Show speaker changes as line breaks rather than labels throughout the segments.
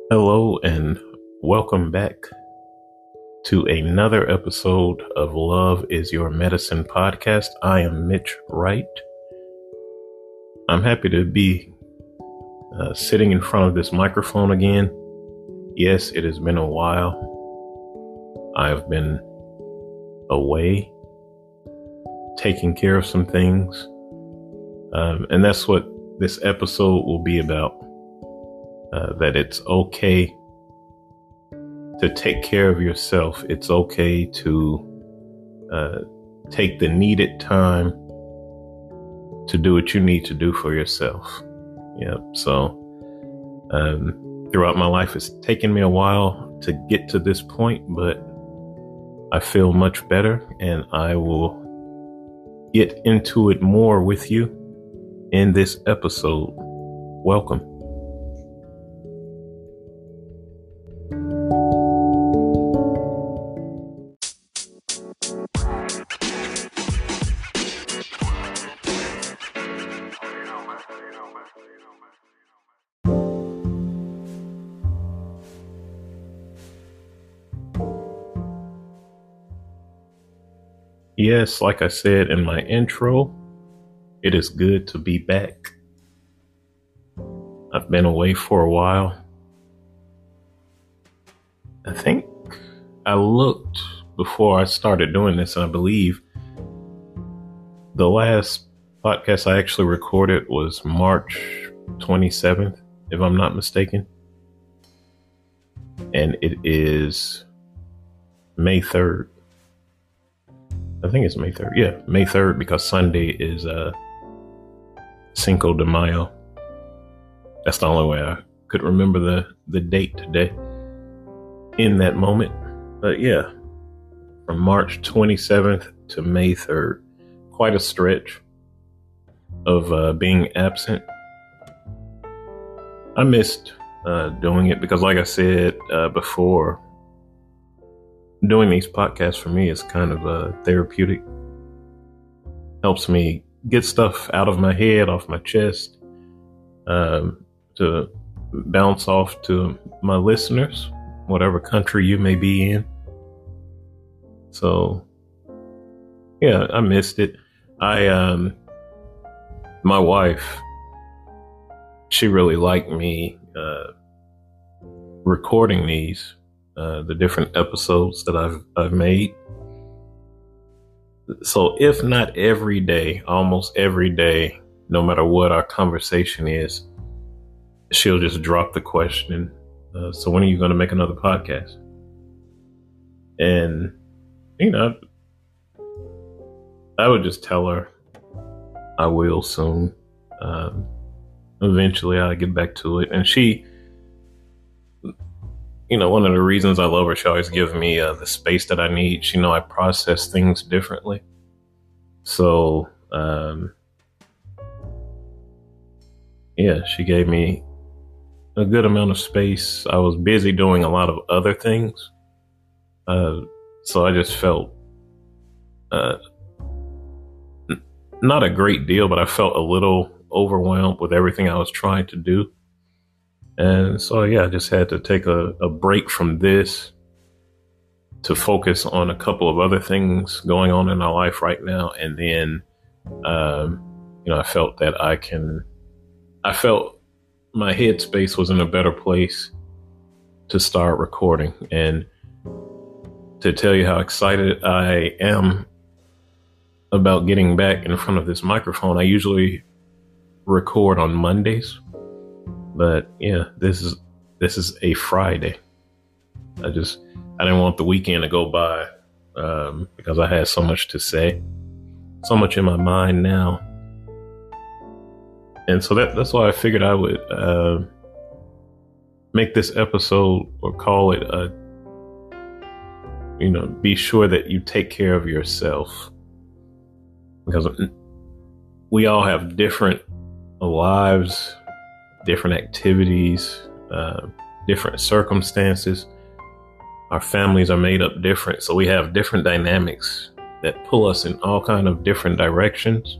Hello and welcome back to another episode of Love is Your Medicine podcast. I am Mitch Wright. I'm happy to be sitting in front of this microphone again. Yes, it has been a while. I've been away, taking care of some things. And that's what this episode will be about. That it's okay to take care of yourself. It's okay to take the needed time to do what you need to do for yourself. Yep. So throughout my life, it's taken me a while to get to this point, but I feel much better, and I will get into it more with you in this episode. Welcome. Yes, like I said in my intro, it is good to be back. I've been away for a while. I think I looked before I started doing this, and I believe the last podcast I actually recorded was March 27th, if I'm not mistaken. And it is May 3rd. I think it's May 3rd. Yeah, May 3rd, because Sunday is Cinco de Mayo. That's the only way I could remember the date today in that moment. But yeah, from March 27th to May 3rd, quite a stretch of being absent. I missed doing it because, like I said before, doing these podcasts for me is kind of therapeutic. Helps me get stuff out of my head, off my chest, to bounce off to my listeners, whatever country you may be in. So, yeah, I missed it. My wife, she really liked me recording these. The different episodes that I've made. So if not every day, almost every day, no matter what our conversation is, she'll just drop the question, so when are you going to make another podcast? And, I would just tell her I will soon. Eventually I'll get back to it. And she, one of the reasons I love her, she always gives me the space that I need. She know I process things differently. So, she gave me a good amount of space. I was busy doing a lot of other things. So I just felt not a great deal, but I felt a little overwhelmed with everything I was trying to do. And so, I just had to take a break from this to focus on a couple of other things going on in our life right now. And then, I felt that I felt my headspace was in a better place to start recording. And to tell you how excited I am about getting back in front of this microphone, I usually record on Mondays. But yeah, this is a Friday. I didn't want the weekend to go by because I had so much to say, so much in my mind now. And so that's why I figured I would make this episode, or call it be sure that you take care of yourself, because we all have different lives, different activities, different circumstances. Our families are made up different, so we have different dynamics that pull us in all kind of different directions.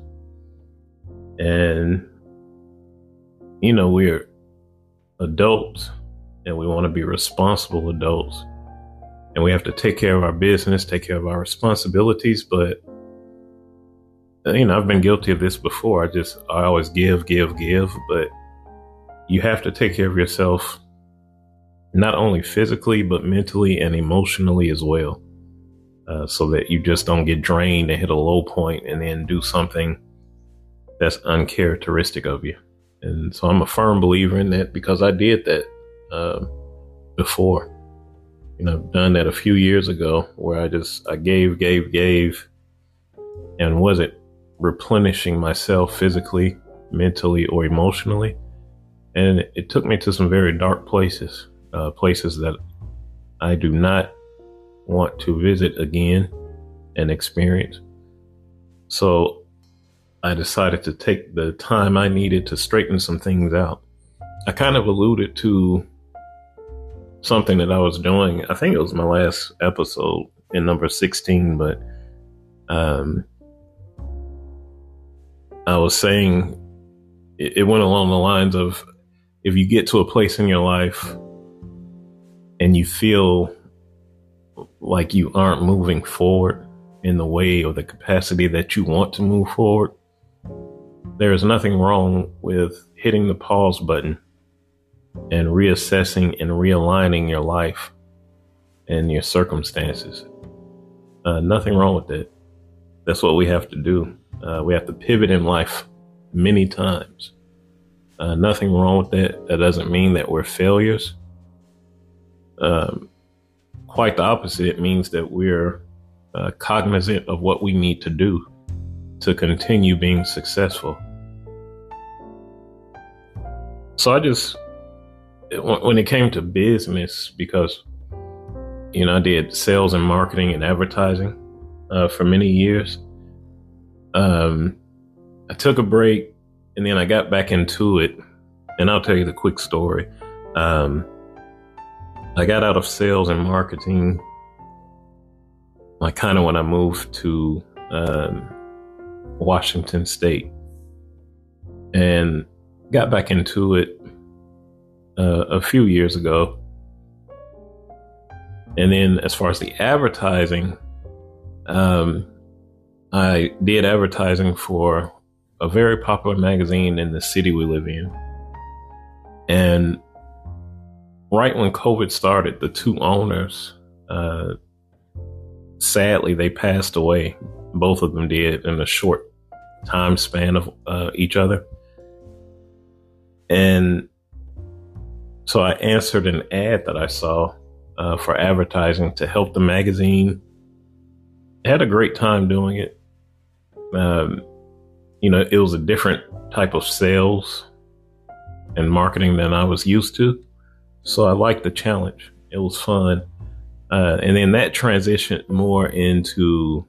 And, we're adults, and we want to be responsible adults, and we have to take care of our business, take care of our responsibilities. But I've been guilty of this before. I always give, but you have to take care of yourself, not only physically, but mentally and emotionally as well. So that you just don't get drained and hit a low point and then do something that's uncharacteristic of you. And so I'm a firm believer in that, because I did that before. I've done that a few years ago, where I gave, and wasn't replenishing myself physically, mentally, or emotionally. And it took me to some very dark places, places that I do not want to visit again and experience. So I decided to take the time I needed to straighten some things out. I kind of alluded to something that I was doing. I think it was my last episode in number 16, but I was saying it went along the lines of, if you get to a place in your life and you feel like you aren't moving forward in the way or the capacity that you want to move forward, there is nothing wrong with hitting the pause button and reassessing and realigning your life and your circumstances. Nothing wrong with that. That's what we have to do. We have to pivot in life many times. Nothing wrong with that. That doesn't mean that we're failures. Quite the opposite. It means that we're cognizant of what we need to do to continue being successful. So when it came to business, because, I did sales and marketing and advertising for many years. I took a break, and then I got back into it, and I'll tell you the quick story. I got out of sales and marketing, like kind of when I moved to Washington State, and got back into it a few years ago. And then as far as the advertising, I did advertising for a very popular magazine in the city we live in. And right when COVID started, the two owners, sadly, they passed away. Both of them did in a short time span of each other. And so I answered an ad that I saw for advertising to help the magazine. I had a great time doing it. It was a different type of sales and marketing than I was used to. So I liked the challenge. It was fun. And then that transitioned more into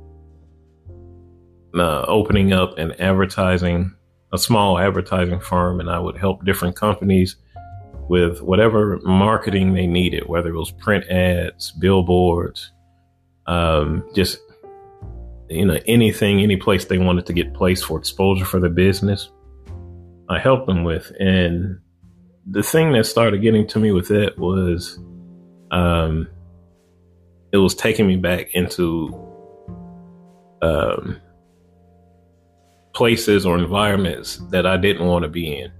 opening up and advertising, a small advertising firm, and I would help different companies with whatever marketing they needed, whether it was print ads, billboards, just, anything, any place they wanted to get placed for exposure for the business, I helped them with. And the thing that started getting to me with that was, it was taking me back into places or environments that I didn't want to be in.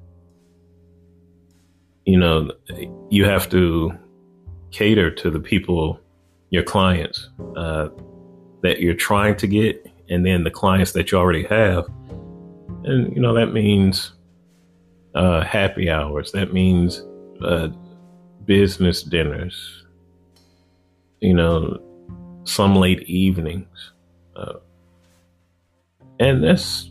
You have to cater to the people, your clients, that you're trying to get, and then the clients that you already have. And, that means happy hours. That means business dinners, some late evenings. And that's,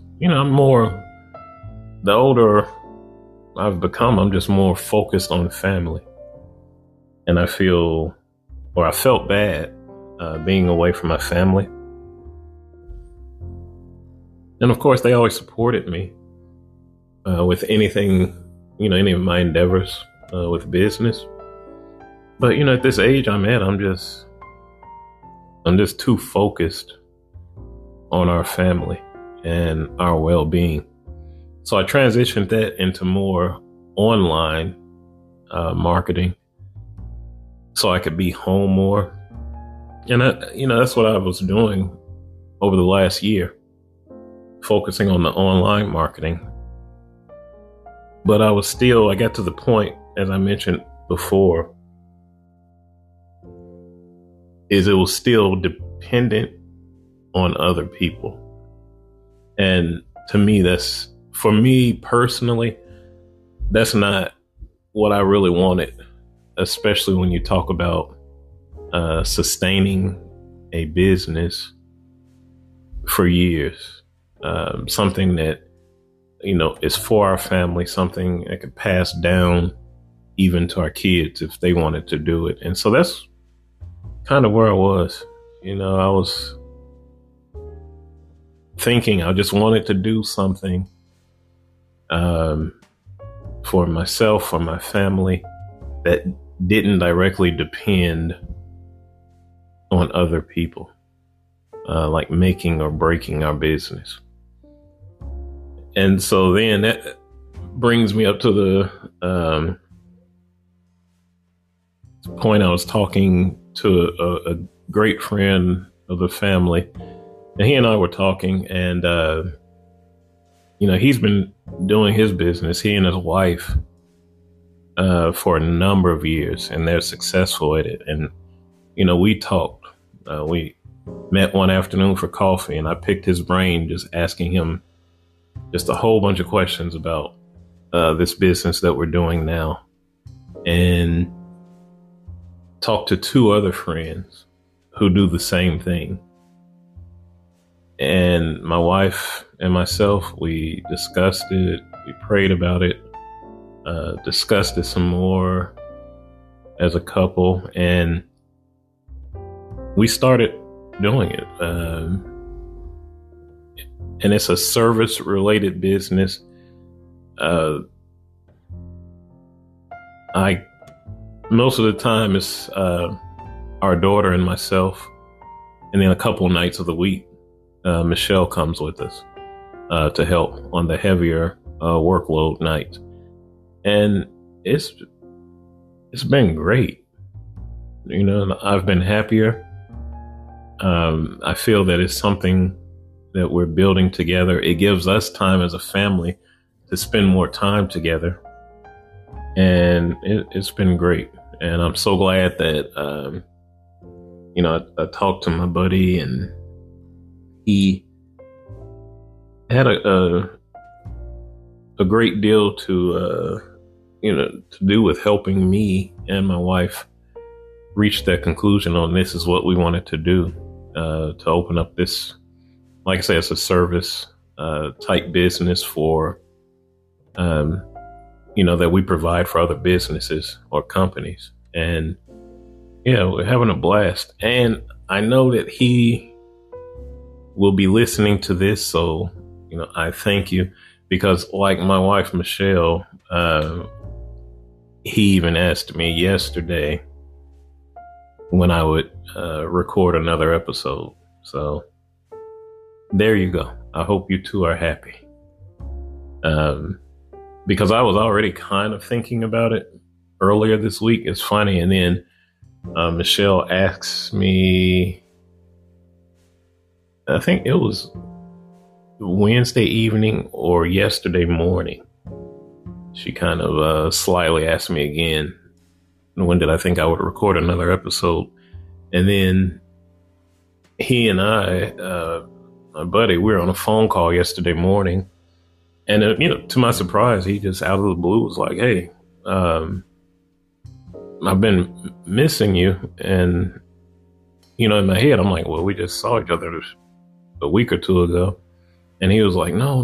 the older I've become, I'm just more focused on family. And I felt bad being away from my family. And of course, they always supported me with anything, any of my endeavors with business. But, at this age I'm at, I'm just too focused on our family and our well-being. So I transitioned that into more online marketing so I could be home more. And that's what I was doing over the last year, focusing on the online marketing. But I got to the point, as I mentioned before, is it was still dependent on other people. And to me, for me personally, that's not what I really wanted, especially when you talk about sustaining a business for years. Something that, is for our family, something that could pass down even to our kids if they wanted to do it. And so that's kind of where I was. I was thinking I just wanted to do something for myself, for my family, that didn't directly depend on other people, like making or breaking our business. And so then that brings me up to the point. I was talking to a great friend of the family, and he and I were talking, and he's been doing his business, he and his wife, for a number of years, and they're successful at it. And we talked. We met one afternoon for coffee, and I picked his brain, just asking him just a whole bunch of questions about this business that we're doing now, and talked to two other friends who do the same thing. And my wife and myself, we discussed it, we prayed about it, discussed it some more as a couple, and we started doing it. And it's a service related business. Most of the time it's our daughter and myself, and then a couple nights of the week, Michelle comes with us to help on the heavier workload nights. And it's been great. I've been happier. I feel that it's something that we're building together. It gives us time as a family to spend more time together. And it's been great. And I'm so glad that, I talked to my buddy, and he had a great deal to do with helping me and my wife reach that conclusion on this is what we wanted to do, to open up this, like I say, it's a service type business for, that we provide for other businesses or companies. And we're having a blast. And I know that he will be listening to this. So, I thank you, because like my wife, Michelle, he even asked me yesterday when I would record another episode. So there you go. I hope you two are happy. Because I was already kind of thinking about it earlier this week. It's funny. And then Michelle asks me, I think it was Wednesday evening or yesterday morning. She kind of slyly asked me again, when did I think I would record another episode? And then he and I, my buddy, we were on a phone call yesterday morning. And, to my surprise, he just out of the blue was like, hey, I've been missing you. And, in my head, I'm like, well, we just saw each other a week or two ago. And he was like, no.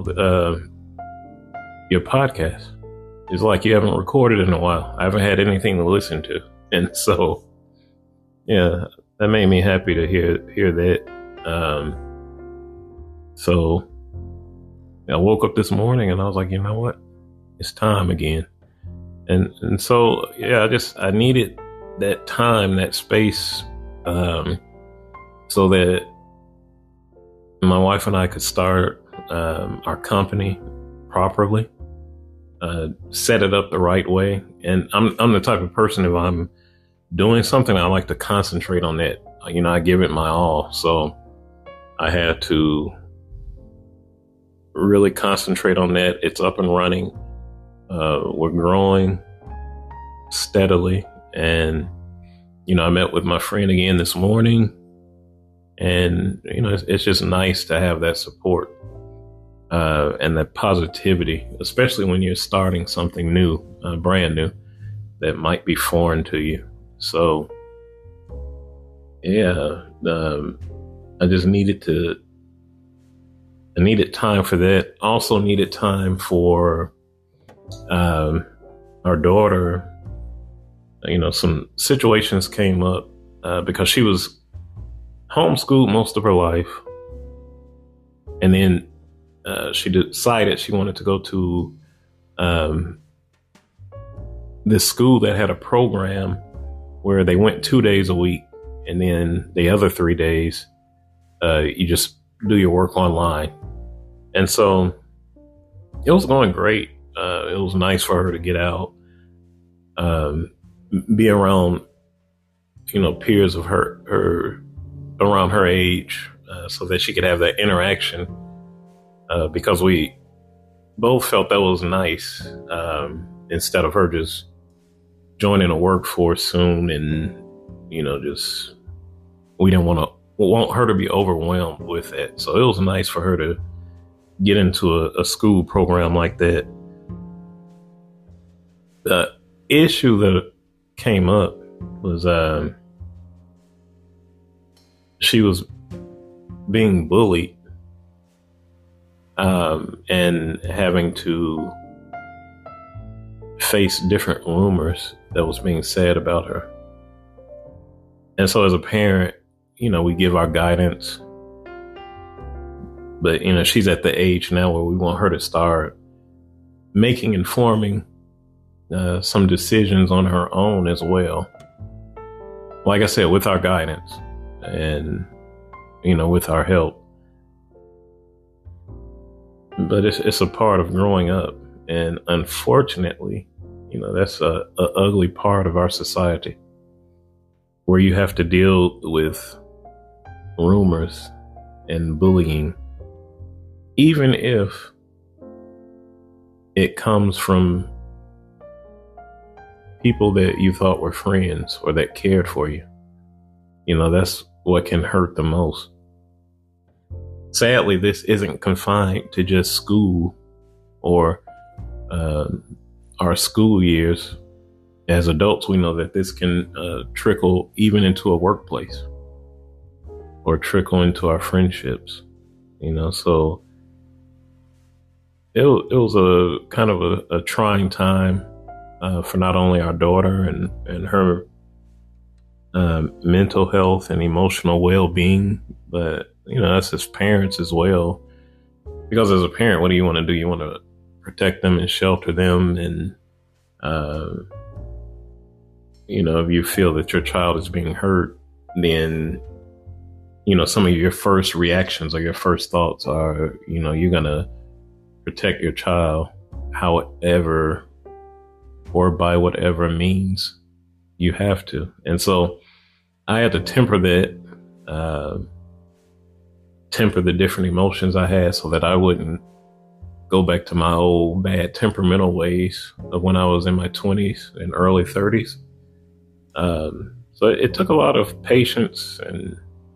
Your podcast is like you haven't recorded in a while. I haven't had anything to listen to. And so, that made me happy to hear that. So I woke up this morning and I was like, you know what? It's time again. And so, I needed that time, that space, so that my wife and I could start our company properly. set it up the right way. And I'm the type of person, if I'm doing something, I like to concentrate on that. I give it my all. So I had to really concentrate on that. It's up and running. We're growing steadily. And, I met with my friend again this morning. And, it's just nice to have that support and that positivity, especially when you're starting something new, brand new, that might be foreign to you. So, yeah, I just needed time for that. Also needed time for our daughter. Some situations came up because she was homeschooled most of her life. And then she decided she wanted to go to this school that had a program where they went 2 days a week. And then the other 3 days, you just do your work online. And so it was going great. It was nice for her to get out, be around, peers of her around her age, so that she could have that interaction, because we both felt that was nice, instead of her just joining a workforce soon and, just we didn't want her to be overwhelmed with it. So it was nice for her to get into a school program like that. The issue that came up was she was being bullied and having to face different rumors that was being said about her. And so as a parent, we give our guidance, but, she's at the age now where we want her to start informing some decisions on her own as well. Like I said, with our guidance and, with our help. But it's a part of growing up. And unfortunately, that's a ugly part of our society, where you have to deal with rumors and bullying, even if it comes from people that you thought were friends or that cared for you. That's what can hurt the most. Sadly, this isn't confined to just school or our school years. As adults, we know that this can trickle even into a workplace or trickle into our friendships. So it was a kind of a trying time for not only our daughter and her mental health and emotional well-being, but us as parents as well. Because as a parent, what do you want to do? You want to protect them and shelter them, and if you feel that your child is being hurt, then some of your first reactions or your first thoughts are you're gonna protect your child however or by whatever means you have to. And so I had to temper that, temper the different emotions I had so that I wouldn't go back to my old bad temperamental ways of when I was in my 20s and early 30s. So it took a lot of patience, and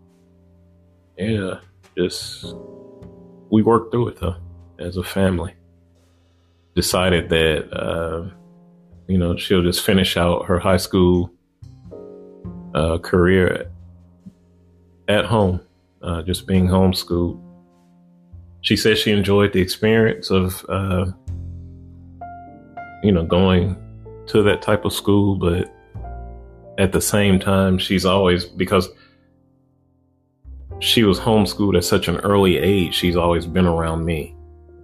we worked through it though, as a family. Decided that, she'll just finish out her high school career at home, just being homeschooled. She said she enjoyed the experience of, going to that type of school, but at the same time, she's always, because she was homeschooled at such an early age, she's always been around me.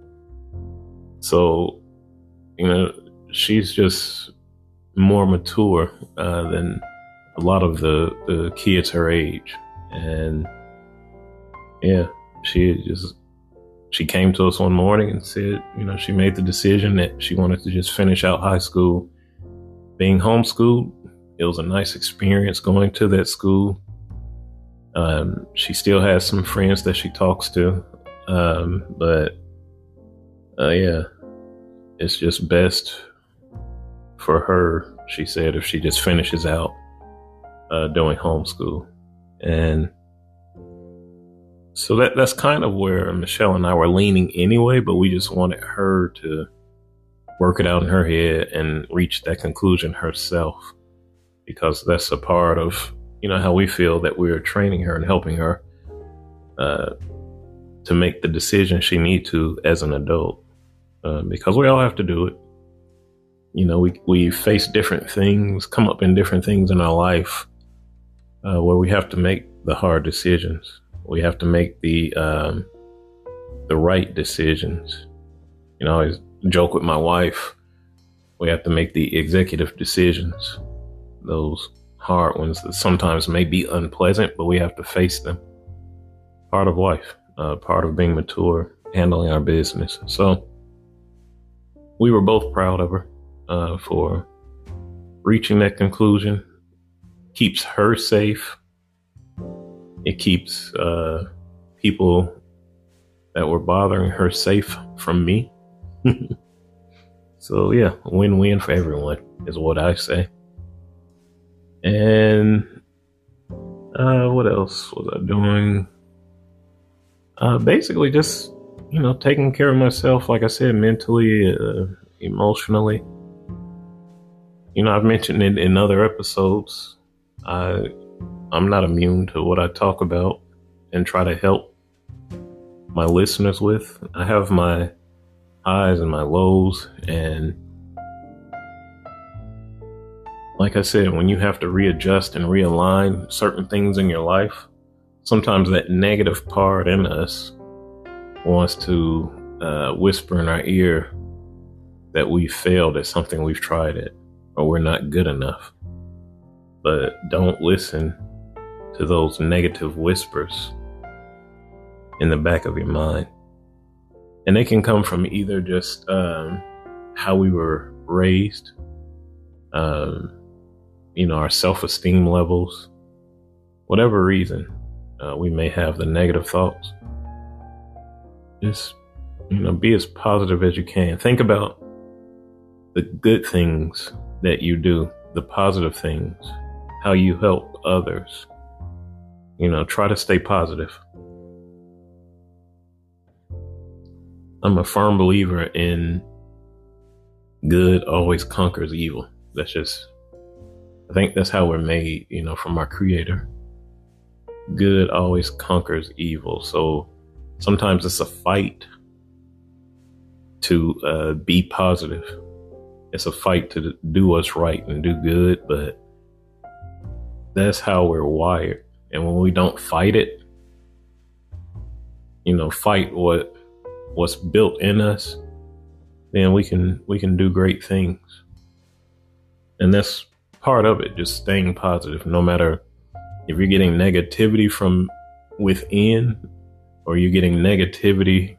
So, she's just more mature than a lot of the kids her age. And yeah, she she came to us one morning and said, she made the decision that she wanted to just finish out high school being homeschooled. It was a nice experience going to that school. She still has some friends that she talks to. But yeah, it's just best for her, she said, if she just finishes out doing homeschool. And so that's kind of where Michelle and I were leaning anyway, but we just wanted her to work it out in her head and reach that conclusion herself, because that's a part of, how we feel that we're training her and helping her to make the decision she needs to as an adult, because we all have to do it. We face different things, come up in different things in our life where we have to make the hard decisions. We have to make the right decisions. I always joke with my wife, we have to make the executive decisions, those hard ones that sometimes may be unpleasant, but we have to face them. Part of life, part of being mature, handling our business. So we were both proud of her for reaching that conclusion. Keeps her safe. It keeps people that were bothering her safe from me. So yeah, win-win for everyone is what I say. And what else was I doing? Basically just, taking care of myself, like I said, mentally, emotionally. I've mentioned it in other episodes. I'm not immune to what I talk about and try to help my listeners with. I have my highs and my lows, and like I said, when you have to readjust and realign certain things in your life, sometimes that negative part in us wants to whisper in our ear that we failed at something we've tried at, or we're not good enough. But don't listen to those negative whispers in the back of your mind. And they can come from either just how we were raised, our self-esteem levels, whatever reason we may have the negative thoughts. Just, be as positive as you can. Think about the good things that you do, the positive things, how you help others. Try to stay positive. I'm a firm believer in good always conquers evil. I think that's how we're made, from our Creator. Good always conquers evil. So sometimes it's a fight to be positive. It's a fight to do what's right and do good, but that's how we're wired. And when we don't fight it, fight what's built in us, then we can do great things. And that's part of it, just staying positive, no matter if you're getting negativity from within or you're getting negativity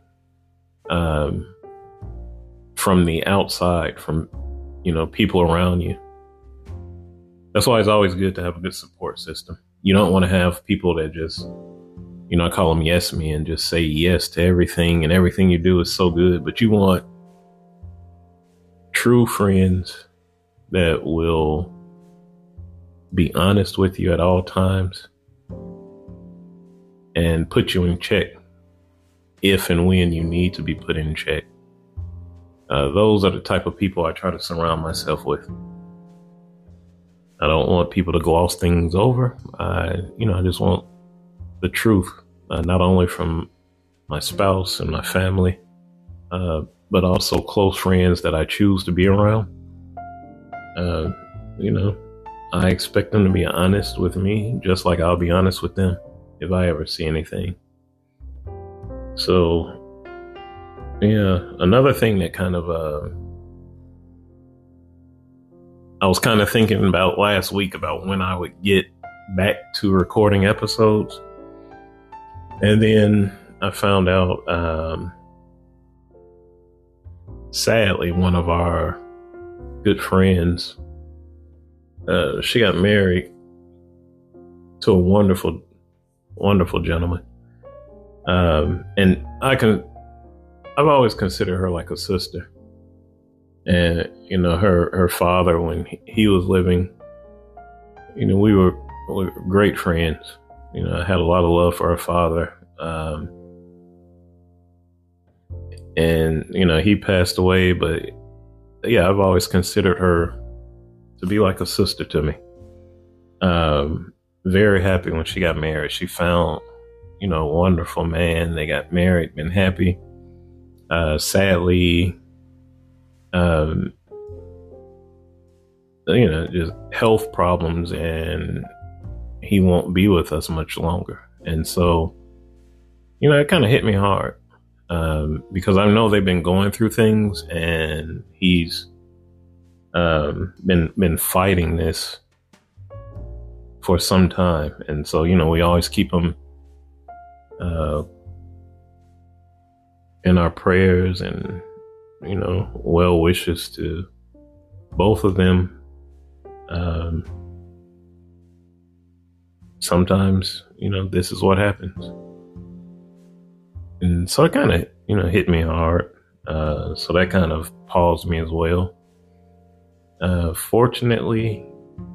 from the outside, from people around you. That's why it's always good to have a good support system. You don't want to have people that just, I call them yes men, just say yes to everything and everything you do is so good. But you want true friends that will be honest with you at all times and put you in check if and when you need to be put in check. Those are the type of people I try to surround myself with. I don't want people to gloss things over. I just want the truth, not only from my spouse and my family, but also close friends that I choose to be around. I expect them to be honest with me, just like I'll be honest with them if I ever see anything. So, yeah, another thing that kind of, I was kind of thinking about last week about when I would get back to recording episodes. And then I found out sadly, one of our good friends, she got married to a wonderful, wonderful gentleman. And I've always considered her like a sister. And, her father, when he was living, we were great friends. I had a lot of love for her father. And, he passed away, but yeah, I've always considered her to be like a sister to me. Very happy when she got married. She found, a wonderful man. They got married, been happy. Sadly, just health problems, and he won't be with us much longer. And so, it kind of hit me hard, because I know they've been going through things, and he's been fighting this for some time. And so, we always keep him in our prayers, and well wishes to both of them. Sometimes, this is what happens. And so it kind of, hit me hard. So that kind of paused me as well. Fortunately,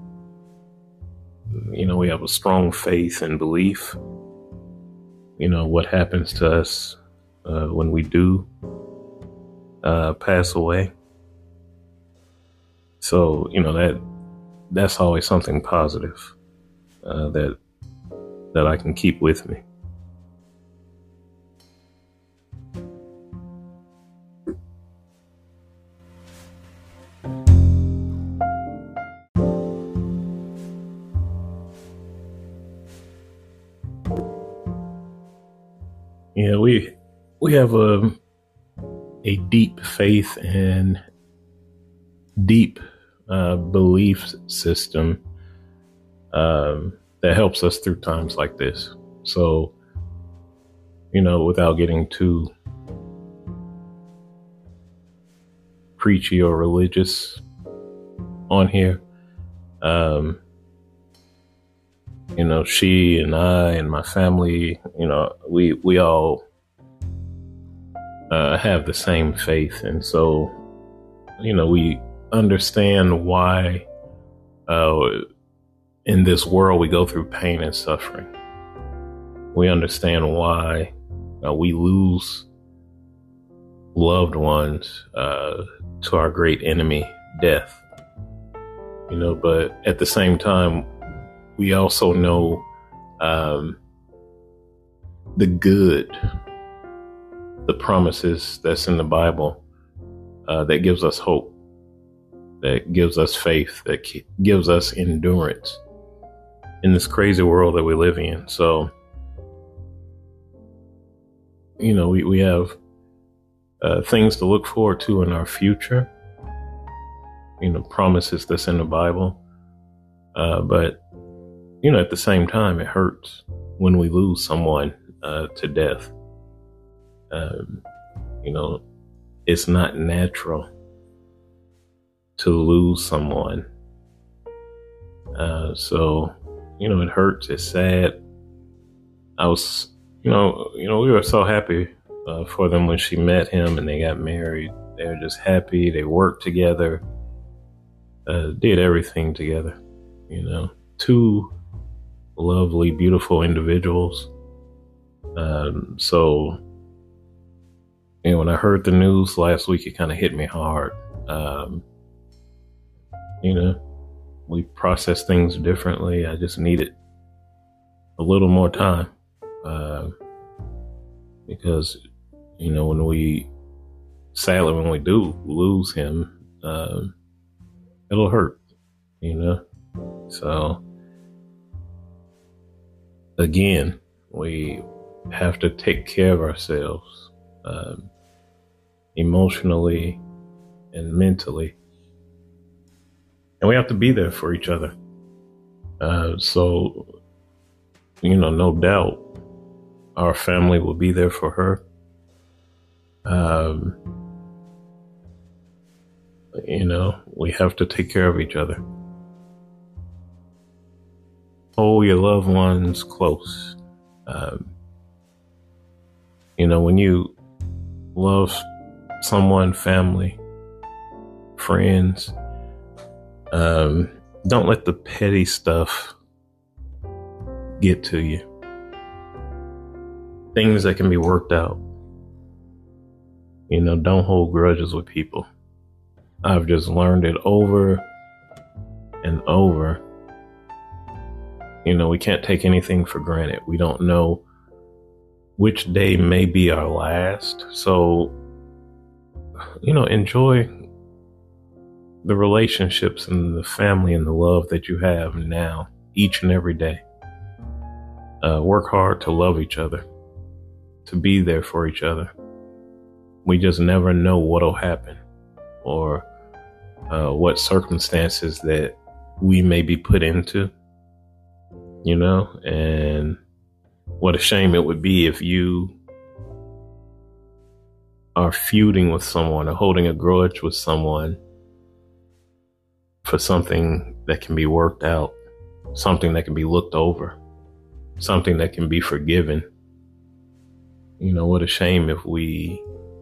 we have a strong faith and belief, what happens to us when we do pass away. So, that's always something positive that I can keep with me. Yeah, we have a deep faith and deep belief system that helps us through times like this. So, without getting too preachy or religious on here, she and I and my family, we all have the same faith. And so, we understand why in this world we go through pain and suffering. We understand why we lose loved ones to our great enemy, death. But at the same time, we also know the good, the promises that's in the Bible that gives us hope, that gives us faith, that gives us endurance in this crazy world that we live in. So, we have things to look forward to in our future, promises that's in the Bible. But, at the same time, it hurts when we lose someone to death. It's not natural to lose someone. So, it hurts. It's sad. I was, we were so happy for them when she met him and they got married. They were just happy. They worked together, did everything together. Two lovely, beautiful individuals. So, when I heard the news last week, it kind of hit me hard. We process things differently. I just needed a little more time. Because, when we do lose him, it'll hurt, So, again, we have to take care of ourselves, emotionally and mentally. And we have to be there for each other. So, no doubt our family will be there for her. we have to take care of each other. Hold your loved ones close. When you love someone, family, friends, don't let the petty stuff get to you. Things that can be worked out. Don't hold grudges with people. I've just learned it over and over. We can't take anything for granted. We don't know which day may be our last. So, enjoy the relationships and the family and the love that you have now, each and every day. Work hard to love each other, to be there for each other. We just never know what'll happen or what circumstances that we may be put into, and what a shame it would be if you are feuding with someone or holding a grudge with someone for something that can be worked out, something that can be looked over, something that can be forgiven. What a shame if we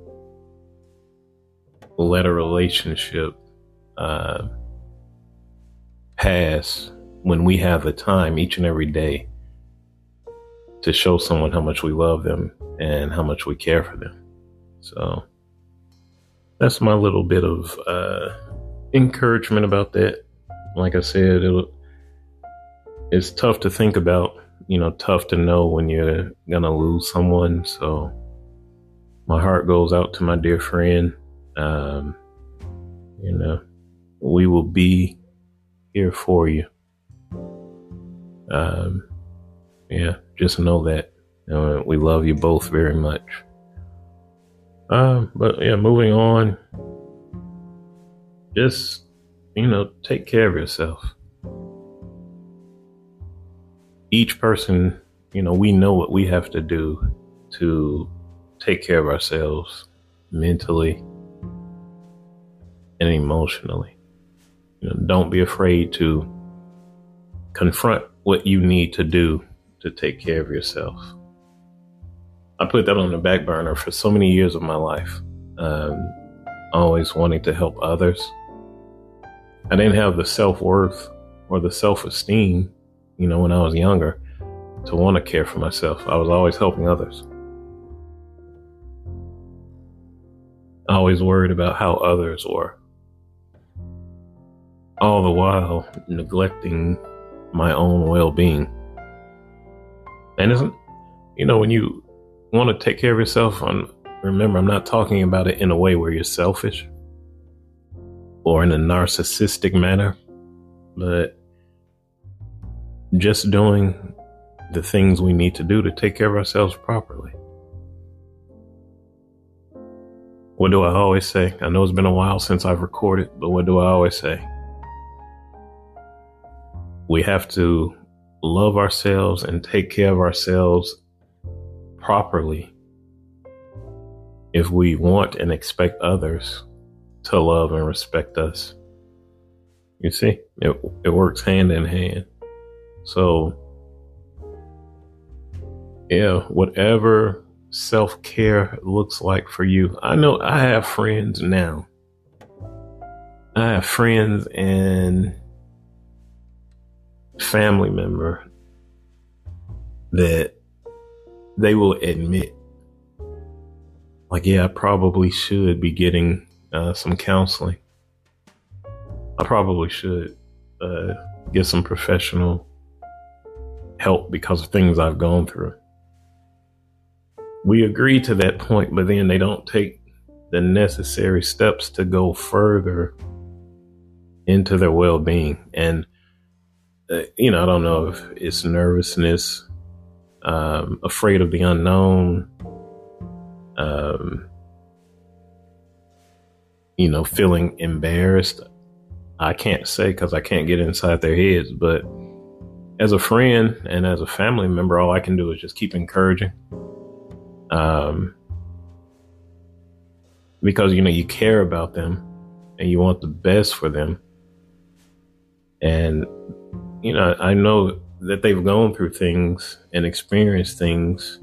let a relationship pass when we have the time each and every day to show someone how much we love them and how much we care for them. So that's my little bit of encouragement about that. Like I said, it's tough to think about, tough to know when you're gonna lose someone. So my heart goes out to my dear friend. We will be here for you. Just know that we love you both very much. Moving on. Just, take care of yourself. Each person, we know what we have to do to take care of ourselves mentally and emotionally. Don't be afraid to confront what you need to do to take care of yourself. I put that on the back burner for so many years of my life. Always wanting to help others. I didn't have the self-worth or the self-esteem, when I was younger, to want to care for myself. I was always helping others. Always worried about how others were. All the while neglecting my own well-being. And when you want to take care of yourself, remember, I'm not talking about it in a way where you're selfish or in a narcissistic manner, but just doing the things we need to do to take care of ourselves properly. What do I always say? I know it's been a while since I've recorded, but what do I always say? We have to love ourselves and take care of ourselves properly if we want and expect others to love and respect us. You see, it works hand in hand. So, whatever self-care looks like for you. I know I have friends now. I have friends and family member that they will admit, I probably should be getting some counseling. I probably should get some professional help because of things I've gone through. We agree to that point, but then they don't take the necessary steps to go further into their well-being. And, I don't know if it's nervousness, afraid of the unknown, feeling embarrassed. I can't say because I can't get inside their heads, but as a friend and as a family member, all I can do is just keep encouraging. Because, you care about them and you want the best for them. And, I know that they've gone through things and experienced things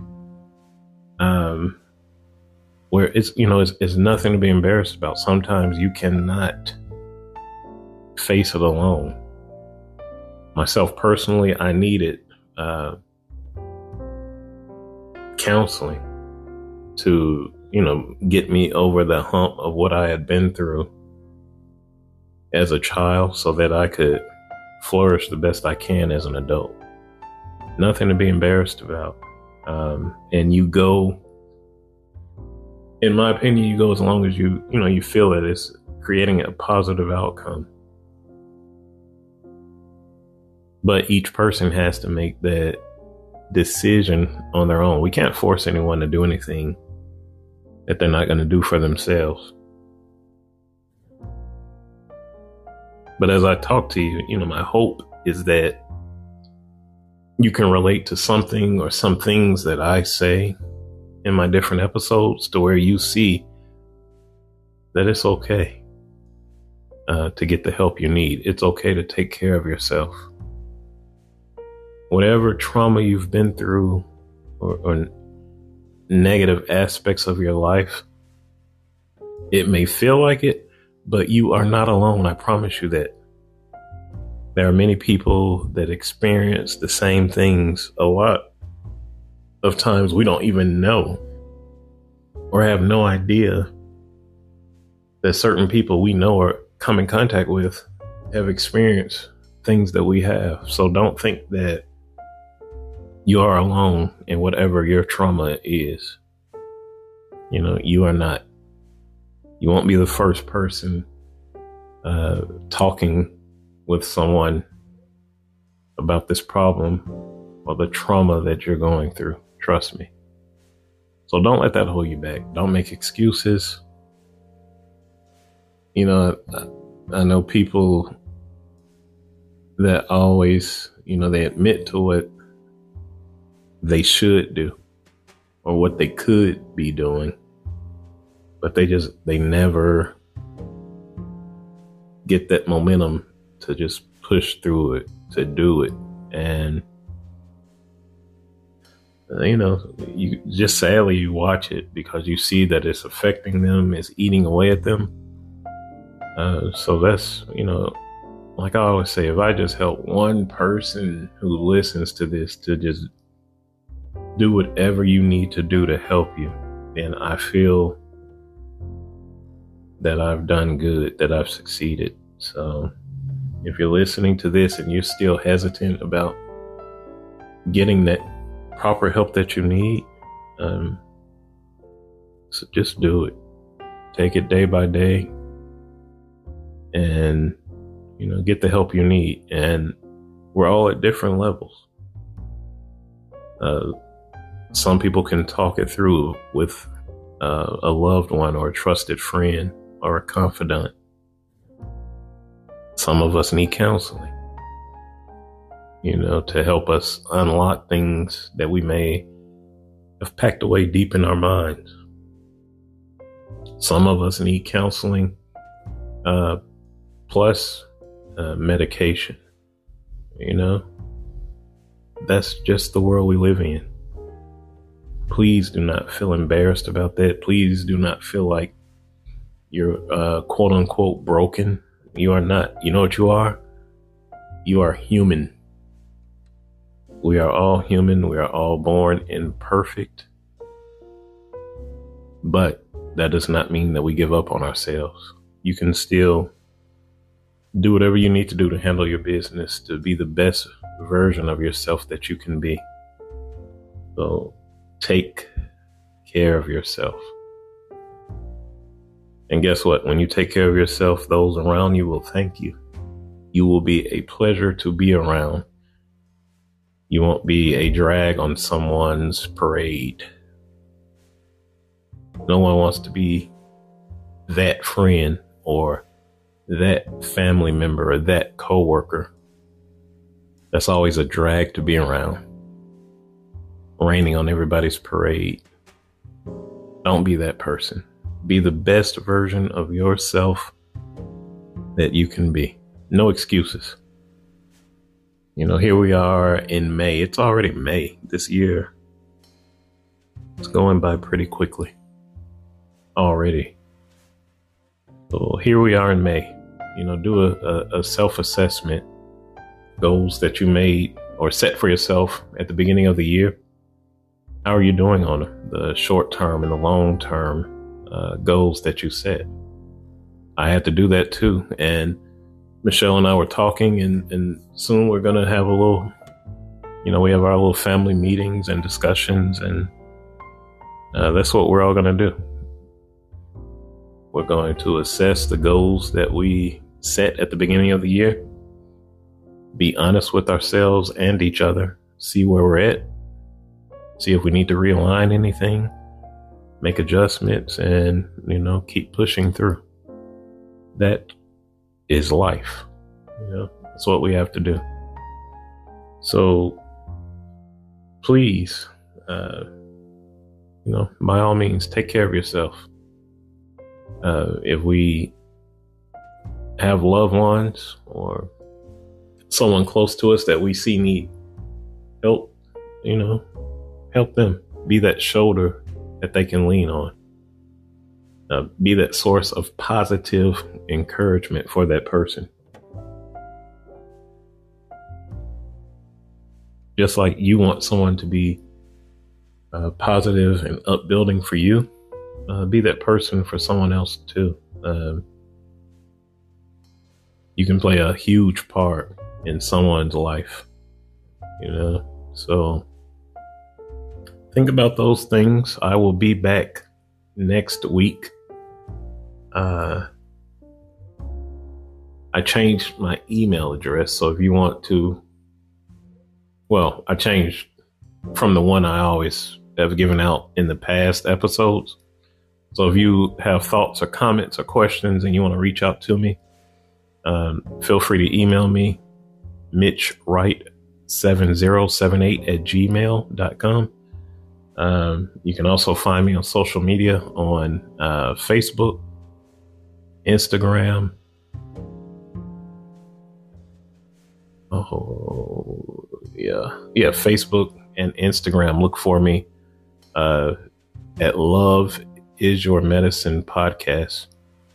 where it's nothing to be embarrassed about. Sometimes you cannot face it alone. Myself personally, I needed counseling to, get me over the hump of what I had been through as a child so that I could flourish the best I can as an adult. Nothing to be embarrassed about. And you go, in my opinion, you go as long as you feel that it's creating a positive outcome. But each person has to make that decision on their own. We can't force anyone to do anything that they're not going to do for themselves. But as I talk to you, my hope is that you can relate to something or some things that I say in my different episodes to where you see that it's okay to get the help you need. It's okay to take care of yourself. Whatever trauma you've been through or negative aspects of your life, it may feel like it, but you are not alone. I promise you that. There are many people that experience the same things. A lot of times we don't even know or have no idea that certain people we know or come in contact with have experienced things that we have. So don't think that you are alone in whatever your trauma is. You are not. You won't be the first person talking with someone about this problem or the trauma that you're going through. Trust me. So don't let that hold you back. Don't make excuses. I know people that always, they admit to what they should do or what they could be doing, but they never get that momentum to just push through it, to do it. And, you just sadly, you watch it because you see that it's affecting them, it's eating away at them. So that's, like I always say, if I just help one person who listens to this to just do whatever you need to do to help you, then I feel that I've done good, that I've succeeded. So if you're listening to this and you're still hesitant about getting that proper help that you need, so just do it. Take it day by day and, get the help you need. And we're all at different levels. Some people can talk it through with a loved one or a trusted friend or a confidant. Some of us need counseling, to help us unlock things that we may have packed away deep in our minds. Some of us need counseling, plus medication. That's just the world we live in. Please do not feel embarrassed about that. Please do not feel like you're quote unquote broken. You are not. You know what you are? You are human. We are all human. We are all born imperfect. But that does not mean that we give up on ourselves. You can still do whatever you need to do to handle your business, to be the best version of yourself that you can be. So take care of yourself. And guess what? When you take care of yourself, those around you will thank you. You will be a pleasure to be around. You won't be a drag on someone's parade. No one wants to be that friend or that family member or that coworker that's always a drag to be around, raining on everybody's parade. Don't be that person. Be the best version of yourself that you can be. No excuses. Here we are in May. It's already May this year. It's going by pretty quickly already. So here we are in May. Do a self-assessment, goals that you made or set for yourself at the beginning of the year. How are you doing on the short term and the long term goals that you set? I had to do that too. And Michelle and I were talking, and soon we're going to have a little, we have our little family meetings and discussions, and that's what we're all going to do. We're going to assess the goals that we set at the beginning of the year, be honest with ourselves and each other, see where we're at, see if we need to realign anything, make adjustments, and, keep pushing through. That is life. That's what we have to do. So please, by all means, take care of yourself. If we have loved ones or someone close to us that we see need help, help them. Be that shoulder that they can lean on. Be that source of positive encouragement for that person. Just like you want someone to be positive and upbuilding for you, be that person for someone else too. You can play a huge part in someone's life, so think about those things. I will be back next week. I changed my email address, so if you want to, I changed from the one I always have given out in the past episodes. So if you have thoughts or comments or questions and you want to reach out to me, feel free to email me, mitchwright7078@gmail.com. You can also find me on social media on Facebook, Instagram. Facebook and Instagram. Look for me at Love Is Your Medicine Podcast.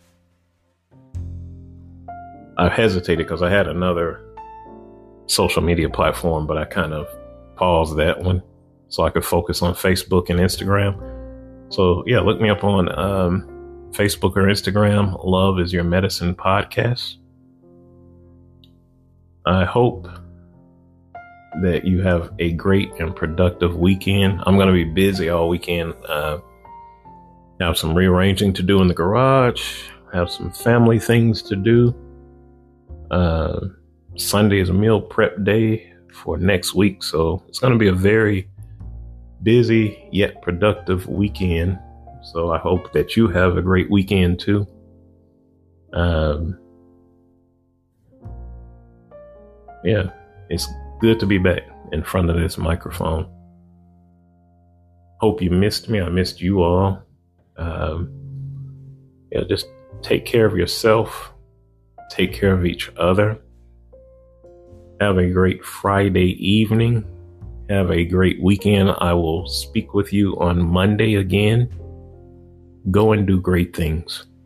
I hesitated because I had another social media platform, but I kind of paused that one so I could focus on Facebook and Instagram. So look me up on Facebook or Instagram. Love Is Your Medicine Podcast. I hope that you have a great and productive weekend. I'm going to be busy all weekend. Have some rearranging to do in the garage. Have some family things to do. Sunday is a meal prep day for next week. So it's going to be a very busy yet productive weekend. So I hope that you have a great weekend too. It's good to be back in front of this microphone. Hope you missed me. I missed you all. Just take care of yourself. Take care of each other. Have a great Friday evening. Have a great weekend. I will speak with you on Monday again. Go and do great things.